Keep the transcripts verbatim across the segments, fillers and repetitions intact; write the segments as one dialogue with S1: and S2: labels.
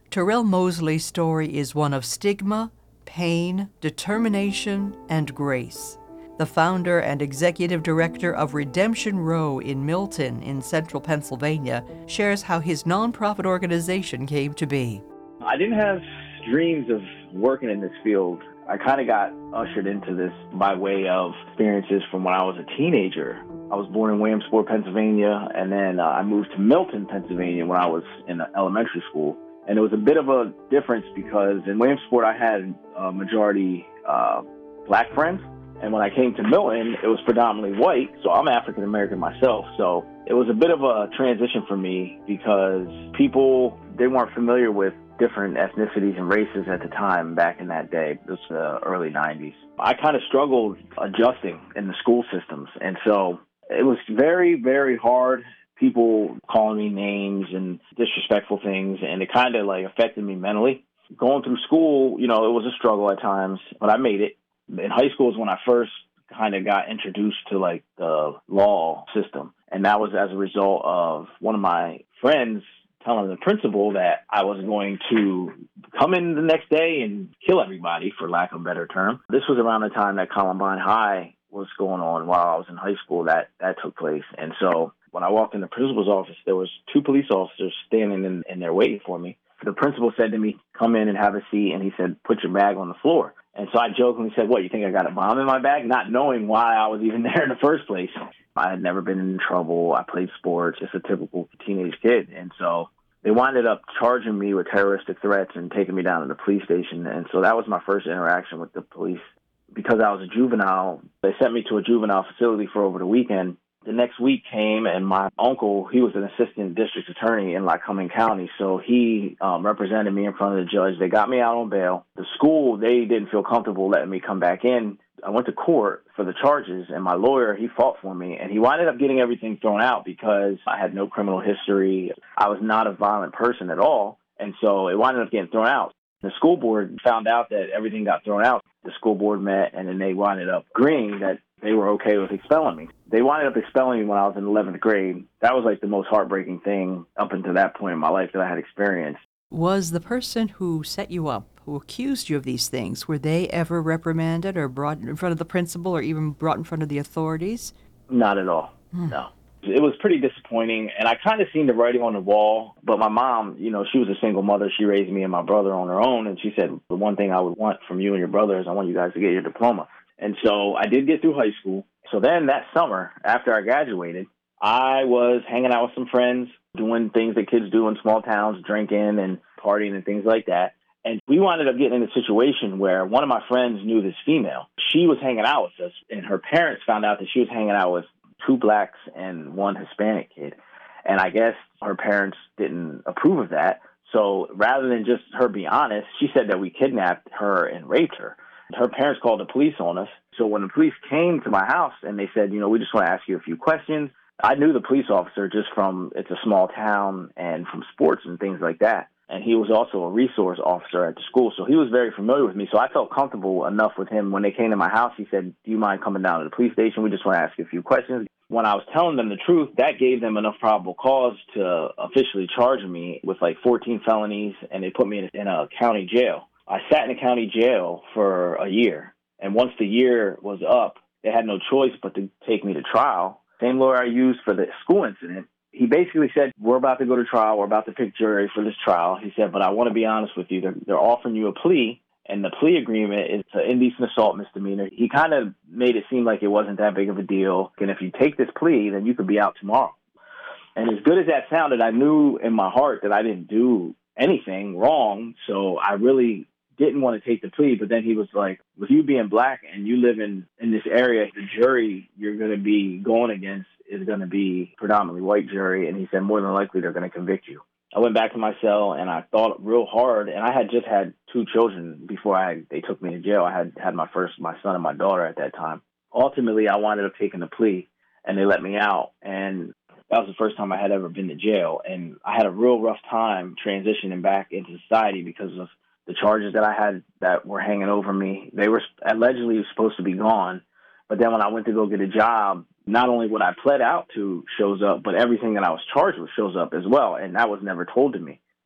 S1: Terrell Mosley's story is one of stigma, pain, determination, and grace. The founder and executive director of Redemption Row in Milton in central Pennsylvania shares how his nonprofit organization came to be.
S2: I didn't have dreams of working in this field. I kind of got ushered into this by way of experiences from when I was a teenager. I was born in Williamsport, Pennsylvania, and then uh, I moved to Milton, Pennsylvania when I was in elementary school. And it was a bit of a difference because in Williamsport I had a majority uh, black friends. And when I came to Milton, it was predominantly white, so I'm African American myself. So it was a bit of a transition for me because people, they weren't familiar with different ethnicities and races at the time back in that day. It was the early nineties. I kind of struggled adjusting in the school systems. And so it was very, very hard. People calling me names and disrespectful things, and it kind of like affected me mentally. Going through school, you know, it was a struggle at times, but I made it. In high school is when I first kind of got introduced to like the law system. And that was as a result of one of my friends telling the principal that I was going to come in the next day and kill everybody, for lack of a better term. This was around the time that Columbine High was going on while I was in high school. That, that took place. And so when I walked in the principal's office, there was two police officers standing in, in there waiting for me. The principal said to me, come in and have a seat. And he said, put your bag on the floor. And so I jokingly said, what, you think I got a bomb in my bag? Not knowing why I was even there in the first place. I had never been in trouble. I played sports, just a typical teenage kid. And so they winded up charging me with terroristic threats and taking me down to the police station. And so that was my first interaction with the police. Because I was a juvenile, they sent me to a juvenile facility for over the weekend. The next week came, and my uncle, he was an assistant district attorney in Lycoming County, so he um, represented me in front of the judge. They got me out on bail. The school, they didn't feel comfortable letting me come back in. I went to court for the charges, and my lawyer, he fought for me, and he wound up getting everything thrown out because I had no criminal history. I was not a violent person at all, and so it wound up getting thrown out. The school board found out that everything got thrown out. The school board met, and then they wound up agreeing that they were okay with expelling me. They wound up expelling me when I was in eleventh grade. That was like the most heartbreaking thing up until that point in my life that I had experienced.
S1: Was the person who set you up, who accused you of these things, were they ever reprimanded or brought in front of the principal or even brought in front of the authorities?
S2: Not at all,
S1: Hmm.
S2: no. It was pretty disappointing, and I kind of seen the writing on the wall. But my mom, you know, she was a single mother. She raised me and my brother on her own, and she said, the one thing I would want from you and your brother is I want you guys to get your diploma. And so I did get through high school. So then that summer, after I graduated, I was hanging out with some friends, doing things that kids do in small towns, drinking and partying and things like that. And we wound up getting in a situation where one of my friends knew this female. She was hanging out with us, and her parents found out that she was hanging out with two blacks and one Hispanic kid. And I guess her parents didn't approve of that. So rather than just her be honest, she said that we kidnapped her and raped her. Her parents called the police on us. So when the police came to my house and they said, you know, we just want to ask you a few questions, I knew the police officer just from, it's a small town and from sports and things like that. And he was also a resource officer at the school. So he was very familiar with me. So I felt comfortable enough with him. When they came to my house, he said, do you mind coming down to the police station? We just want to ask you a few questions. When I was telling them the truth, that gave them enough probable cause to officially charge me with like fourteen felonies, and they put me in, in a county jail. I sat in a county jail for a year. And once the year was up, they had no choice but to take me to trial. Same lawyer I used for the school incident. He basically said, we're about to go to trial. We're about to pick jury for this trial. He said, but I want to be honest with you. They're, they're offering you a plea, and the plea agreement is an indecent assault misdemeanor. He kind of made it seem like it wasn't that big of a deal. And if you take this plea, then you could be out tomorrow. And as good as that sounded, I knew in my heart that I didn't do anything wrong. So I really didn't want to take the plea. But then he was like, with you being black and you live in, in this area, the jury you're going to be going against is going to be predominantly white jury. And he said, more than likely, they're going to convict you. I went back to my cell and I thought real hard. And I had just had two children before I they took me to jail. I had had my first, my son and my daughter at that time. Ultimately, I wound up taking the plea and they let me out. And that was the first time I had ever been to jail. And I had a real rough time transitioning back into society because of the charges that I had that were hanging over me. They were allegedly supposed to be gone. But then when I went to go get a job, not only what I pled out to shows up, but everything that I was charged with shows up as well. And that was never told to me.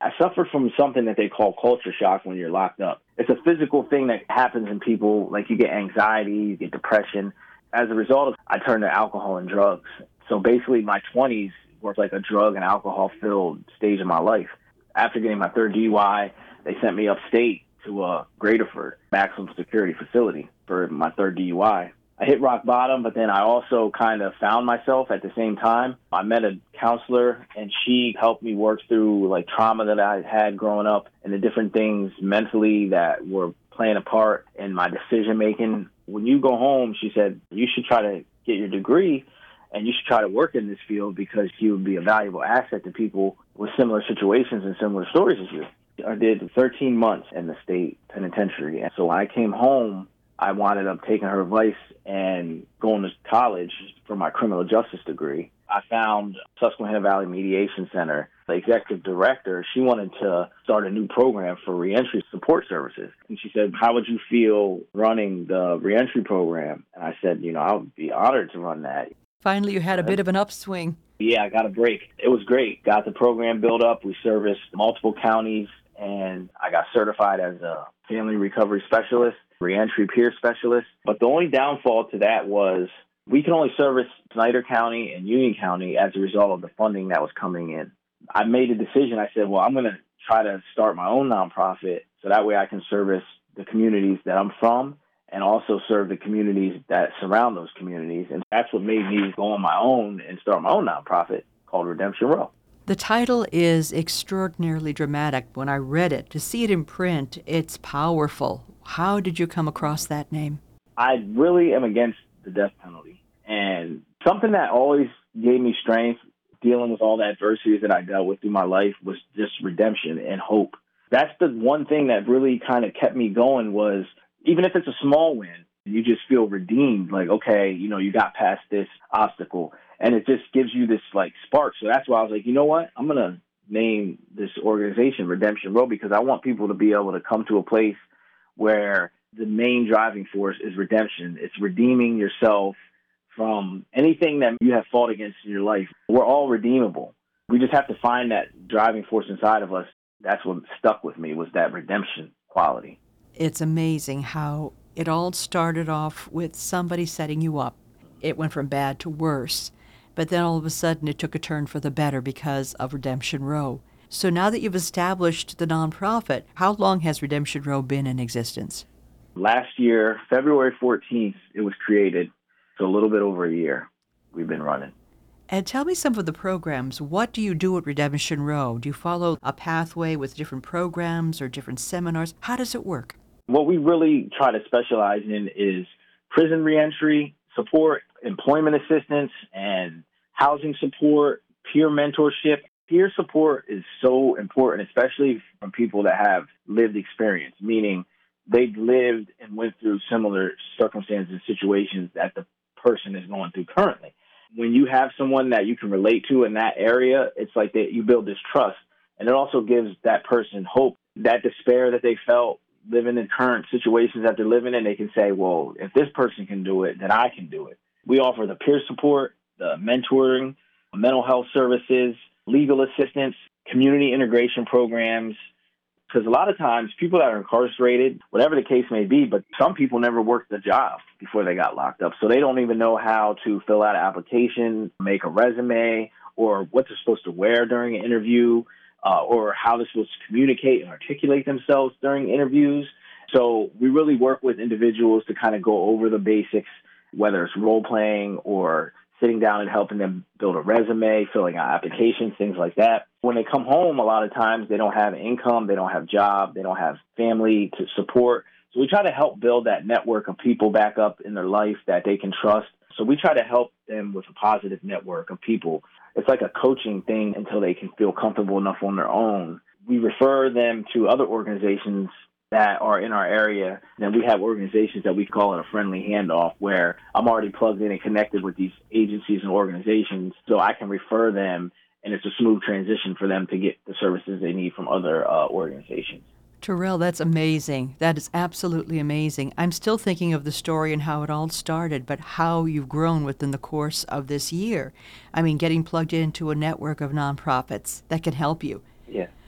S2: I suffered from something that they call culture shock when you're locked up. It's a physical thing that happens in people, like you get anxiety, you get depression. As a result, I turned to alcohol and drugs. So basically my twenties were like a drug and alcohol-filled stage of my life. After getting my third D U I, they sent me upstate to a Graterford maximum security facility for my third D U I. I hit rock bottom, but then I also kind of found myself at the same time. I met a counselor, and she helped me work through like trauma that I had growing up and the different things mentally that were playing a part in my decision making. When you go home, she said, you should try to get your degree and you should try to work in this field because you would be a valuable asset to people with similar situations and similar stories as you. I did thirteen months in the state penitentiary. And so when I came home, I wound up taking her advice and going to college for my criminal justice degree. I found Susquehanna Valley Mediation Center. The executive director, she wanted to start a new program for reentry support services. And she said, how would you feel running the reentry program? And I said, you know, I would be honored to run that.
S1: Finally, you had a bit of an upswing.
S2: Yeah, I got a break. It was great. Got the program built up. We serviced multiple counties, and I got certified as a family recovery specialist, reentry peer specialist. But the only downfall to that was we could only service Snyder County and Union County as a result of the funding that was coming in. I made a decision. I said, well, I'm going to try to start my own nonprofit so that way I can service the communities that I'm from and also serve the communities that surround those communities. And that's what made me go on my own and start my own nonprofit called Redemption Row.
S1: The title is extraordinarily dramatic. When I read it, to see it in print, it's powerful. How did you come across that name?
S2: I really am against the death penalty. And something that always gave me strength dealing with all the adversities that I dealt with through my life was just redemption and hope. That's the one thing that really kind of kept me going was, even if it's a small win, you just feel redeemed. Like, okay, you know, you got past this obstacle. And it just gives you this, like, spark. So that's why I was like, you know what? I'm going to name this organization Redemption Row because I want people to be able to come to a place where the main driving force is redemption. It's redeeming yourself from anything that you have fought against in your life. We're all redeemable. We just have to find that driving force inside of us. That's what stuck with me was that redemption quality.
S1: It's amazing how it all started off with somebody setting you up. It went from bad to worse, but then all of a sudden it took a turn for the better because of Redemption Row. So now that you've established the nonprofit, how long has Redemption Row been in existence?
S2: Last year, February fourteenth, it was created. So a little bit over a year we've been running.
S1: And tell me some of the programs. What do you do at Redemption Row? Do you follow a pathway with different programs or different seminars? How does it work?
S2: What we really try to specialize in is prison reentry support, employment assistance, and housing support, peer mentorship. Peer support is so important, especially from people that have lived experience, meaning they've lived and went through similar circumstances and situations that the person is going through currently. When you have someone that you can relate to in that area, it's like that you build this trust. And it also gives that person hope. That despair that they felt living in current situations that they're living in, they can say, well, if this person can do it, then I can do it. We offer the peer support, the mentoring, mental health services, legal assistance, community integration programs. Because a lot of times people that are incarcerated, whatever the case may be, but some people never worked the job before they got locked up. So they don't even know how to fill out an application, make a resume, or what they're supposed to wear during an interview, uh, or how they're supposed to communicate and articulate themselves during interviews. So we really work with individuals to kind of go over the basics, whether it's role playing or sitting down and helping them build a resume, filling out applications, things like that. When they come home, a lot of times they don't have income, they don't have job, they don't have family to support. So we try to help build that network of people back up in their life that they can trust. So we try to help them with a positive network of people. It's like a coaching thing until they can feel comfortable enough on their own. We refer them to other organizations that are in our area. Then we have organizations that we call it a friendly handoff, where I'm already plugged in and connected with these agencies and organizations, so I can refer them, and it's a smooth transition for them to get the services they need from other uh, organizations.
S1: Terrell, that's amazing. That is absolutely amazing. I'm still thinking of the story and how it all started, but how you've grown within the course of this year. I mean, getting plugged into a network of nonprofits that can help you.
S2: Yeah.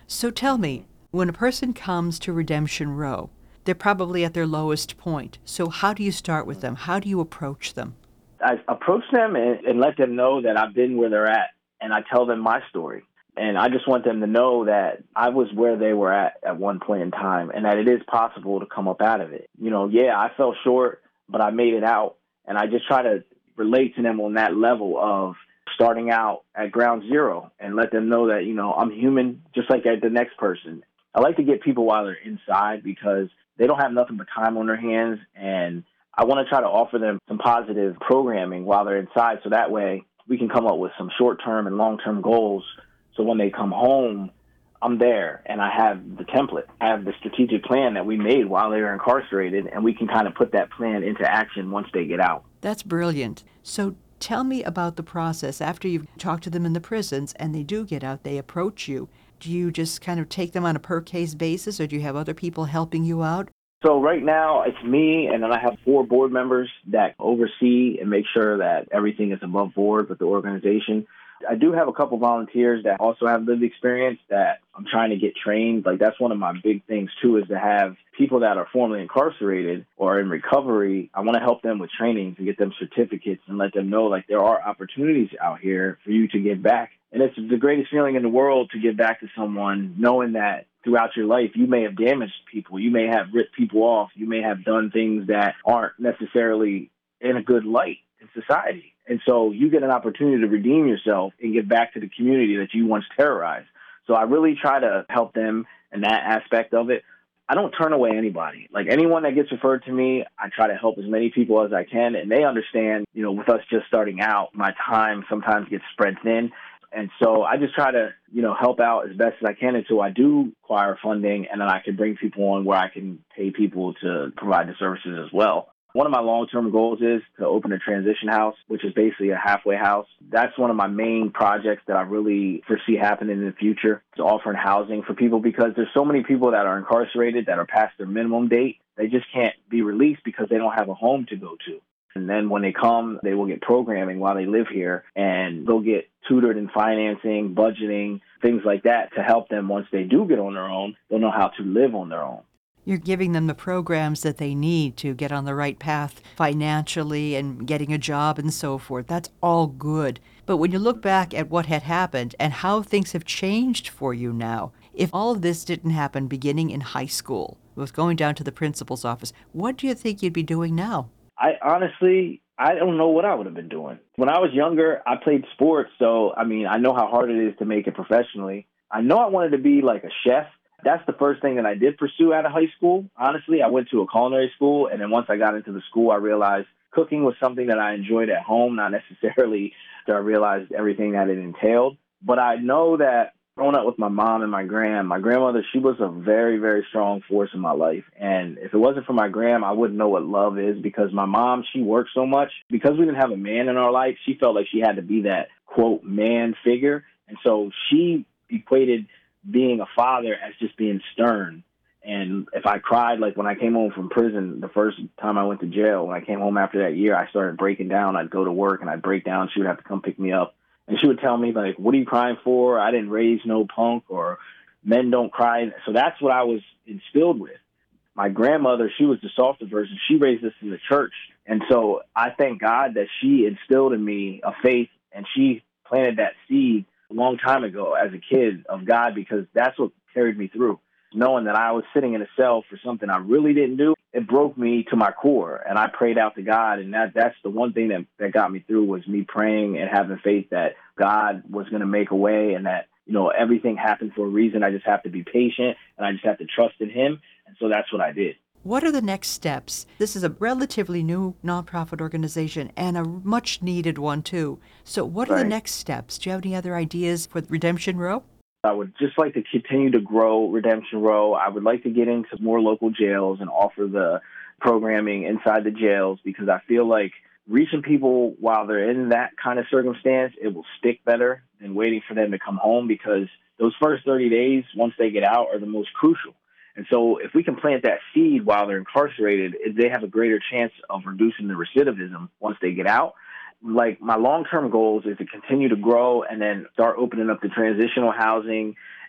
S1: So tell me, when a person comes to Redemption Row, they're probably at their lowest point. So how do you start with them? How do you approach them?
S2: I approach them and, and let them know that I've been where they're at, and I tell them my story. And I just want them to know that I was where they were at at one point in time, and that it is possible to come up out of it. You know, yeah, I fell short, but I made it out. And I just try to relate to them on that level of starting out at ground zero and let them know that, you know, I'm human just like the next person. I like to get people while they're inside because they don't have nothing but time on their hands, and I want to try to offer them some positive programming while they're inside so that way we can come up with some short-term and long-term goals. So when they come home, I'm there and I have the template. I have the strategic plan that we made while they were incarcerated, and we can kind of put that plan into action once they get out.
S1: That's brilliant. So tell me about the process. After you've talked to them in the prisons and they do get out, they approach you. Do you just kind of take them on a per-case basis, or do you have other people helping you out?
S2: So right now it's me, and then I have four board members that oversee and make sure that everything is above board with the organization. I do have a couple volunteers that also have lived experience that I'm trying to get trained. Like, that's one of my big things, too, is to have people that are formerly incarcerated or in recovery. I want to help them with trainings and get them certificates and let them know, like, there are opportunities out here for you to give back. And it's the greatest feeling in the world to give back to someone, knowing that throughout your life, you may have damaged people. You may have ripped people off. You may have done things that aren't necessarily in a good light in society. And so you get an opportunity to redeem yourself and give back to the community that you once terrorized. So I really try to help them in that aspect of it. I don't turn away anybody. Like, anyone that gets referred to me, I try to help as many people as I can. And they understand, you know, with us just starting out, my time sometimes gets spread thin. And so I just try to, you know, help out as best as I can until I do acquire funding, and then I can bring people on where I can pay people to provide the services as well. One of my long-term goals is to open a transition house, which is basically a halfway house. That's one of my main projects that I really foresee happening in the future, is offering housing for people, because there's so many people that are incarcerated that are past their minimum date. They just can't be released because they don't have a home to go to. And then when they come, they will get programming while they live here, and they'll get tutored in financing, budgeting, things like that to help them once they do get on their own. They'll know how to live on their own.
S1: You're giving them the programs that they need to get on the right path financially and getting a job and so forth. That's all good. But when you look back at what had happened and how things have changed for you now, if all of this didn't happen beginning in high school, with going down to the principal's office, what do you think you'd be doing now?
S2: I honestly, I don't know what I would have been doing. When I was younger, I played sports, so, I mean, I know how hard it is to make it professionally. I know I wanted to be like a chef. That's the first thing that I did pursue out of high school. Honestly, I went to a culinary school, and then once I got into the school, I realized cooking was something that I enjoyed at home, not necessarily that I realized everything that it entailed. But I know that growing up with my mom and my grand, my grandmother, she was a very, very strong force in my life. And if it wasn't for my grand, I wouldn't know what love is, because my mom, she worked so much. Because we didn't have a man in our life, she felt like she had to be that, quote, man figure. And so she equated being a father as just being stern. And if I cried, like when I came home from prison, the first time I went to jail, when I came home after that year, I started breaking down. I'd go to work and I'd break down. She would have to come pick me up. And she would tell me, like, what are you crying for? I didn't raise no punk, or men don't cry. So that's what I was instilled with. My grandmother, she was the softer version. She raised us in the church. And so I thank God that she instilled in me a faith, and she planted that seed a long time ago as a kid of God, because that's what carried me through. Knowing that I was sitting in a cell for something I really didn't do, it broke me to my core. And I prayed out to God, and that that's the one thing that, that got me through, was me praying and having faith that God was going to make a way, and that, you know, everything happened for a reason. I just have to be patient, and I just have to trust in him. And so that's what I did.
S1: What are the next steps? This is a relatively new nonprofit organization, and a much needed one too. So what are
S2: Right.
S1: the next steps? Do you have any other ideas for Redemption Row?
S2: I would just like to continue to grow Redemption Row. I would like to get into more local jails and offer the programming inside the jails, because I feel like reaching people while they're in that kind of circumstance, it will stick better than waiting for them to come home, because those first thirty days, once they get out, are the most crucial. And so if we can plant that seed while they're incarcerated, they have a greater chance of reducing the recidivism once they get out. Like, my long-term goals is to continue to grow and then start opening up the transitional housing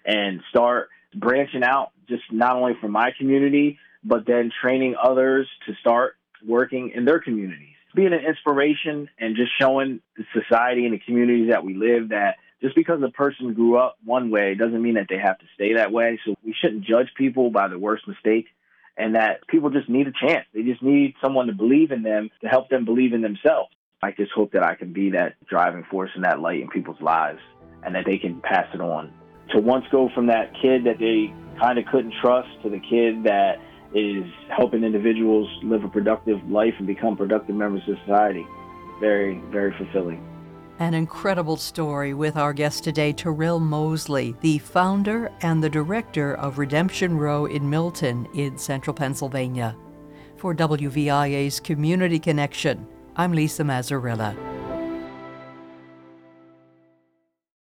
S2: and start branching out, just not only for my community, but then training others to start working in their communities. Being an inspiration and just showing the society and the communities that we live that just because a person grew up one way doesn't mean that they have to stay that way. So we shouldn't judge people by their worst mistake, and that people just need a chance. They just need someone to believe in them to help them believe in themselves. I just hope that I can be that driving force and that light in people's lives, and that they can pass it on. To once go from that kid that they kind of couldn't trust to the kid that is helping individuals live a productive life and become productive members of society. Very, very fulfilling.
S1: An incredible story with our guest today, Terrell Mosley, the founder and the director of Redemption Row in Milton in central Pennsylvania. For W V I A's Community Connection, I'm Lisa Mazzarella.